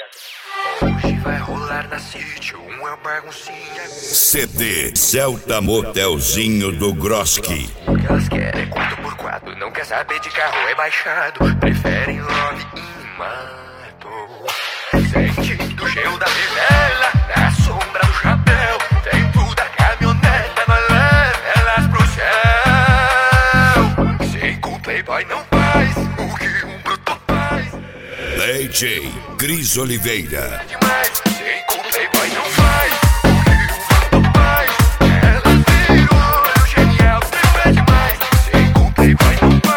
Hoje vai rolar na City uma baguncinha. CD Celta Motelzinho do Groski. O que elas querem é 4x4, não quer saber de carro rebaixado. Preferem love e mato. Sentindo o gelo da fivela, na sombra do chapéu. Dentro da caminhoneta, nós leva elas pro céu. Sem com o playboy não faz o que um bruto faz. DJ Cris Oliveira. Demais, sem com o playboy não faz o que um bruto faz. Elas viram o olho genial, tempo é demais. Sem com o playboy não faz.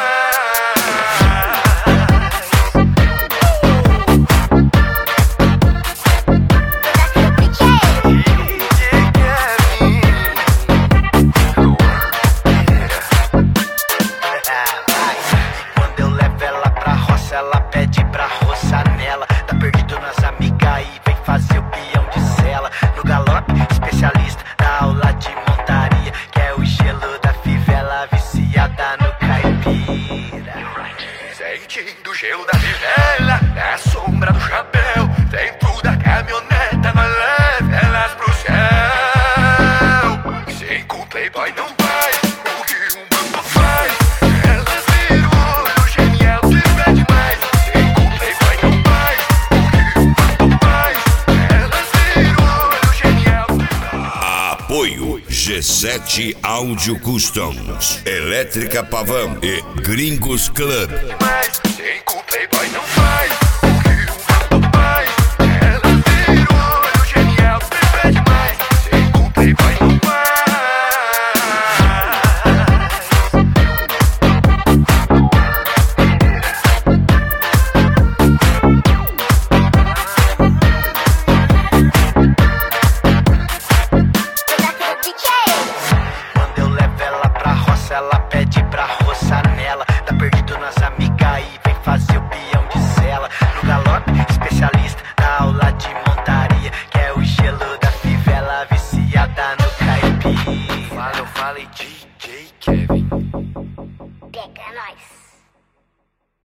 Quando eu levo ela pra roça, ela pede pra roçar nela. Tá perdido nas amigas e vem fazer o peão de cela. No galope, especialista na aula de montaria, que é o gelo da fivela, viciada no caipira. Sentindo o gelo da fivela, na sombra do chapéu. Dentro da caminhoneta, nós leva elas pro céu. Sem com o playboy não faz o que um bruto faz. Elas viram o olho genial, tempo é demais. Sem com o playboy não faz o que um bruto faz. Elas viram o olho genial, Apoio G7 Audio Customs, Elétrica Pavão e Gringos Club. demais. Sem com o playboy não faz